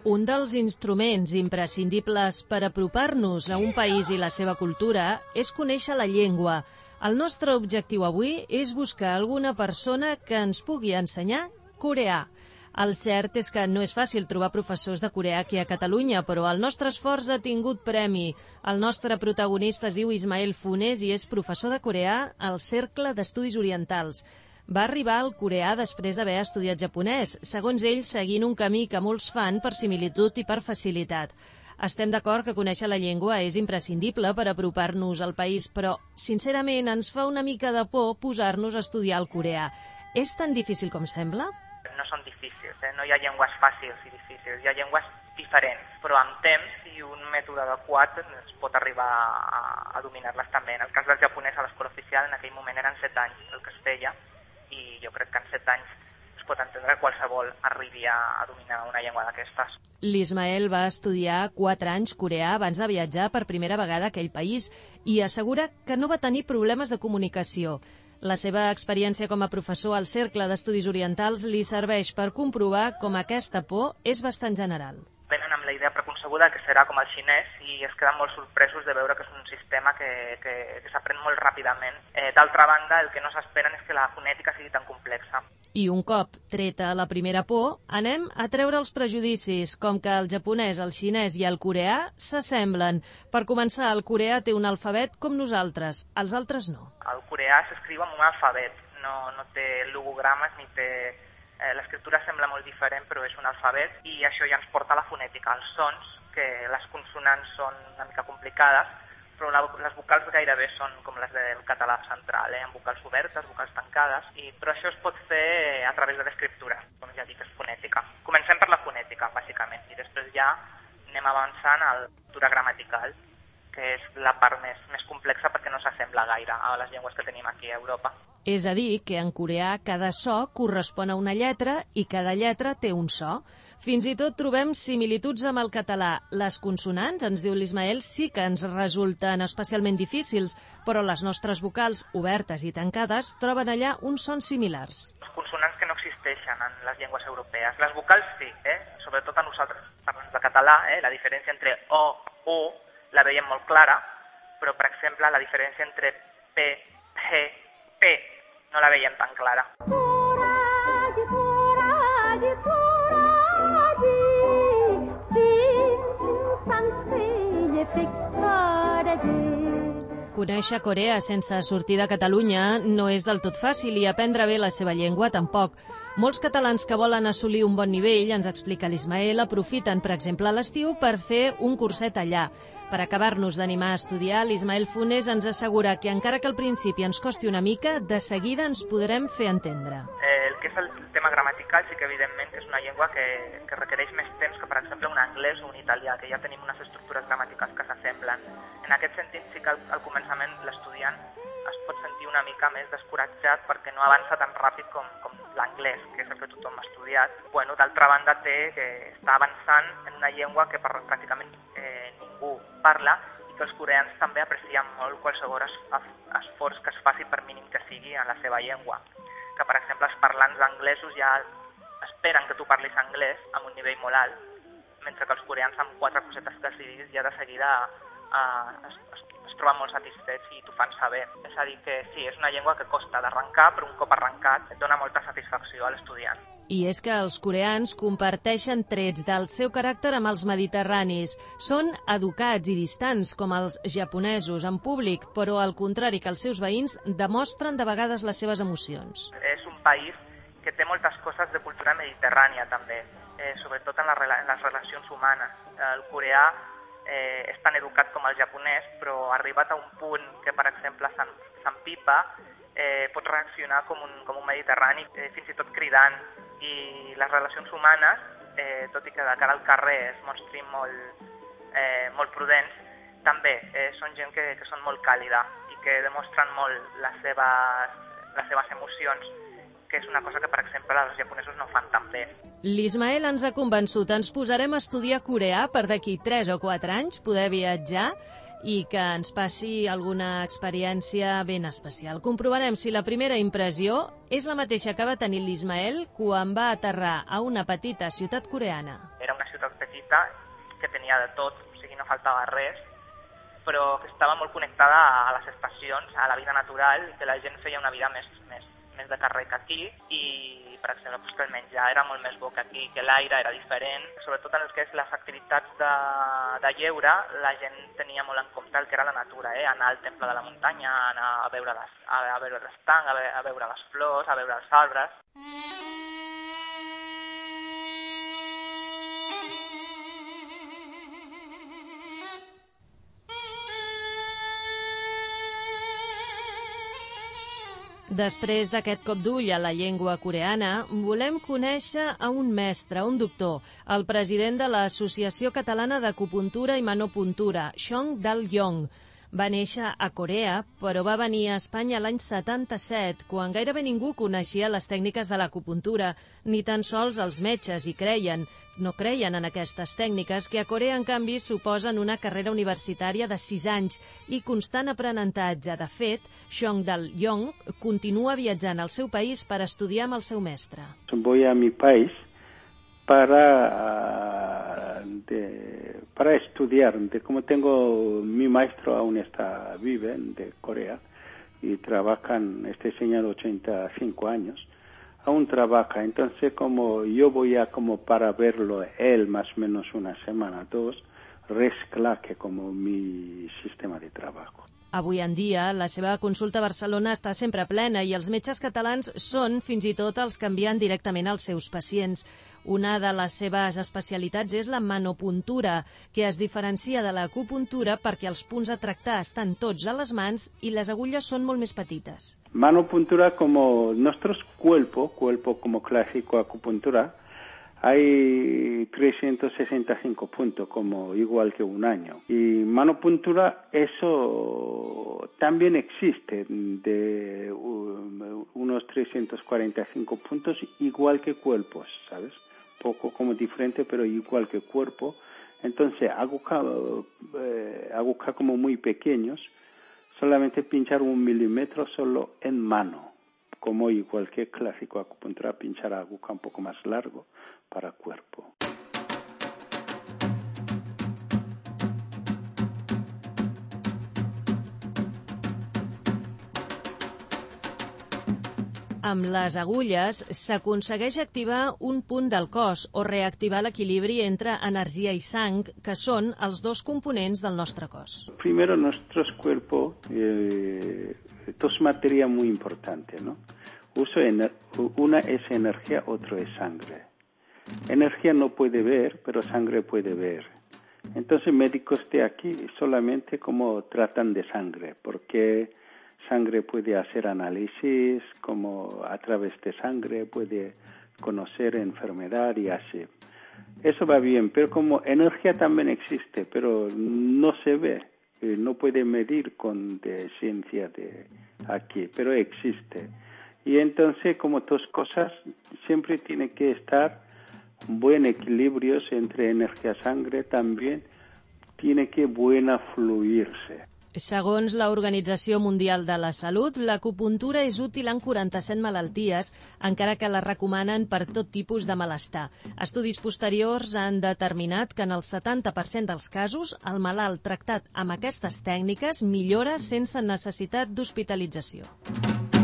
Un dels instruments imprescindibles per apropar-nos a un país i la seva cultura és conèixer la llengua. El nostre objectiu avui és buscar alguna persona que ens pugui ensenyar coreà. El cert és que no és fàcil trobar professors de coreà aquí a Catalunya, però el nostre esforç ha tingut premi. El nostre protagonista es diu Ismael Funes i és professor de coreà al Cercle d'Estudis Orientals. Va arribar al coreà després d'haver estudiat japonès, segons ell seguint un camí que molts fan per similitud i per facilitat. Estem d'acord que conèixer la llengua és imprescindible per apropar-nos al país, però, sincerament, ens fa una mica de por posar-nos a estudiar el coreà. És tan difícil com sembla? No són difícils, no hi ha llengües fàcils i difícils, hi ha llengües diferents, però amb temps i un mètode adequat es pot arribar a dominar-les també. En el cas del japonès a l'escola oficial en aquell moment eren 7 anys el que es feia, i jo crec que en 7 anys es pot entendre que qualsevol arribi a dominar una llengua d'aquestes. L'Ismael va estudiar 4 anys coreà abans de viatjar per primera vegada a aquell país i assegura que no va tenir problemes de comunicació. La seva experiència com a professor al Cercle d'Estudis Orientals li serveix per comprovar com aquesta por és bastant general. Venen amb la idea preconcebuda que serà com el xinès i es queden molt sorpresos de veure que és un sistema que s'aprèn molt ràpidament. D'altra banda, el que no s'esperen és que la fonètica sigui tan complexa. I un cop treta la primera por, anem a treure els prejudicis, com que el japonès, el xinès i el coreà s'assemblen. Per començar, el coreà té un alfabet com nosaltres, els altres no. El coreà s'escriu amb un alfabet, no té logogrames ni té... L'escriptura sembla molt diferent, però és un alfabet i això ja ens porta a la fonètica, als sons, que les consonants són una mica complicades, però les vocals gairebé són com les del català central, amb vocals obertes, vocals tancades, però això es pot fer a través de l'escriptura, com ja dic, és fonètica. Comencem per la fonètica, bàsicament, i després ja anem avançant a l'escriptura gramatical, que és la part més complexa perquè no s'assembla gaire a les llengües que tenim aquí a Europa. És a dir, que en coreà cada so correspon a una lletra i cada lletra té un so. Fins i tot trobem similituds amb el català. Les consonants, ens diu l'Ismael, sí que ens resulten especialment difícils, però les nostres vocals, obertes i tancades, troben allà uns sons similars. Les consonants que no existeixen en les llengües europees. Les vocals sí, sobretot a nosaltres parlants de català, la diferència entre O, U, la veiem molt clara, però, per exemple, la diferència entre P, G, P, no la veiem tan clara. Conèixer Corea sense sortir de Catalunya no és del tot fàcil i aprendre bé la seva llengua tampoc. Molts catalans que volen assolir un bon nivell, ens explica l'Ismael, aprofiten, per exemple, a l'estiu per fer un curset allà. Per acabar-nos d'animar a estudiar, l'Ismael Funes ens assegura que encara que al principi ens costi una mica, de seguida ens podrem fer entendre. El que és el tema gramatical sí que evidentment és una llengua que requereix més temps que, per exemple, un anglès o un italià, que ja tenim unes estructures gramàtiques que s'assemblen. En aquest sentit sí que al començament l'estudiant es pot sentir una mica més descoratjat perquè no avança tan ràpid com l'anglès, que és el que tothom ha estudiat. D'altra banda està avançant en una llengua que pràcticament ningú parla i que els coreans també aprecien molt qualsevol esforç que es faci per mínim que sigui en la seva llengua. Que, per exemple, els parlants anglesos ja esperen que tu parlis anglès amb un nivell molt alt, mentre que els coreans amb 4 cosetes que els diguis ja de seguida es troben molt satisfets i t'ho fan saber. És a dir que sí, és una llengua que costa d'arrencar, però un cop arrencat et dona molta satisfacció a l'estudiant. I és que els coreans comparteixen trets del seu caràcter amb els mediterranis. Són educats i distants, com els japonesos, en públic, però al contrari que els seus veïns, demostren de vegades les seves emocions. És un país que té moltes coses de cultura mediterrània, també, sobretot en les relacions humanes. El coreà és tan educat com el japonès, però arribat a un punt que, per exemple, s'empipa, pot reaccionar com un mediterrani, fins i tot cridant. I les relacions humanes, tot i que de cara al carrer es mostrin molt prudents, també són gent que són molt càlida i que demostren molt les seves emocions, que és una cosa que, per exemple, els japonesos no fan tan bé. L'Ismael ens ha convençut. Ens posarem a estudiar coreà per d'aquí 3 o 4 anys, poder viatjar i que ens passi alguna experiència ben especial. Comprovarem si la primera impressió és la mateixa que va tenir l'Ismael quan va aterrar a una petita ciutat coreana. Era una ciutat petita petita, que tenia de tot, o sigui, no faltava res, però que estava molt connectada a les estacions, a la vida natural, i que la gent feia una vida més de carrer que aquí, i per exemple doncs, que el menjar era molt més bo que aquí, que l'aire era diferent, sobretot en el que és les activitats de lleure, la gent tenia molt en compte el que era la natura, anar al temple de la muntanya, anar a veure l'estang, a veure les flors, a veure els arbres. Després d'aquest cop d'ull a la llengua coreana, volem conèixer a un mestre, un doctor, el president de l'Associació Catalana d'Acupuntura i Manopuntura, Chong Dal-yong. Va néixer a Corea, però va venir a Espanya l'any 77, quan gairebé ningú coneixia les tècniques de l'acupuntura, ni tan sols els metges hi no creien en aquestes tècniques, que a Corea, en canvi, suposen una carrera universitària de 6 anys i constant aprenentatge. De fet, Chong Dal-yong continua viatjant al seu país per estudiar amb el seu mestre. Voy a mi país para estudiar, como tengo mi maestro aún vive de Corea y trabaja, este señor 85 años, aún trabaja, entonces como yo voy para verlo él más o menos una semana, 2, resclaque como mi sistema de trabajo. Avui en dia, la seva consulta a Barcelona està sempre plena i els metges catalans són fins i tot els que envien directament als seus pacients. Una de les seves especialitats és la manopuntura, que es diferencia de l'acupuntura perquè els punts a tractar estan tots a les mans i les agulles són molt més petites. Manopuntura como nuestro cuerpo como clásico acupuntura, hay 365 puntos, como igual que un año. Y manopuntura, eso también existe, de unos 345 puntos, igual que cuerpos, ¿sabes? Poco como diferente, pero igual que cuerpo. Entonces, aguja como muy pequeños, solamente pinchar 1 milímetro solo en mano. Como igual que clásico acupuntura, pinchar aguja un poco más largo para cuerpo. Amb les agulles s'aconsegueix activar un punt del cos o reactivar l'equilibri entre energia i sang, que són els dos components del nostre cos. Primero, nuestro cuerpo, esto es materia muy importante, ¿no? Una es energía, otro es sangre. Energía no puede ver, pero sangre puede ver. Entonces médicos de aquí solamente como tratan de sangre, porque sangre puede hacer análisis, como a través de sangre puede conocer enfermedad y así. Eso va bien, pero como energía también existe, pero no se ve, no puede medir con de ciencia de aquí, pero existe. Y entonces, como todas cosas, siempre tiene que estar un buen equilibrio entre energía y sangre, también tiene que buena fluirse. Segons l'Organització Mundial de la Salut, l'acupuntura és útil en 47 malalties, encara que la recomanen per tot tipus de malestar. Estudis posteriors han determinat que en el 70% dels casos el malalt tractat amb aquestes tècniques millora sense necessitat d'hospitalització.